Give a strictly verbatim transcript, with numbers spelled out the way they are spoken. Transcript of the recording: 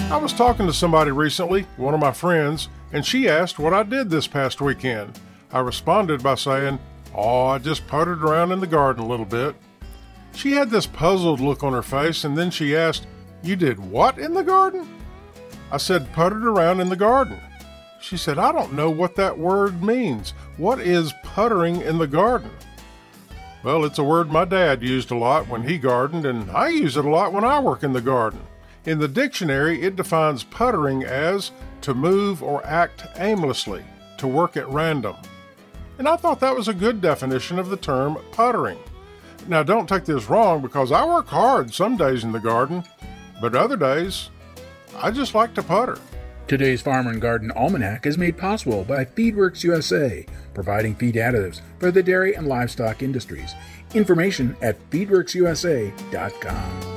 I was talking to somebody recently, one of my friends, and she asked what I did this past weekend. I responded by saying, "Oh, I just puttered around in the garden a little bit." She had this puzzled look on her face, and then she asked, "You did what in the garden?" I said, "Puttered around in the garden." She said, "I don't know what that word means. What is puttering in the garden?" Well, it's a word my dad used a lot when he gardened, and I use it a lot when I work in the garden. In the dictionary, it defines puttering as to move or act aimlessly, to work at random. And I thought that was a good definition of the term puttering. Now, don't take this wrong, because I work hard some days in the garden, but other days, I just like to putter. Today's Farmer and Garden Almanac is made possible by Feedworks U S A, providing feed additives for the dairy and livestock industries. Information at feedworks u s a dot com.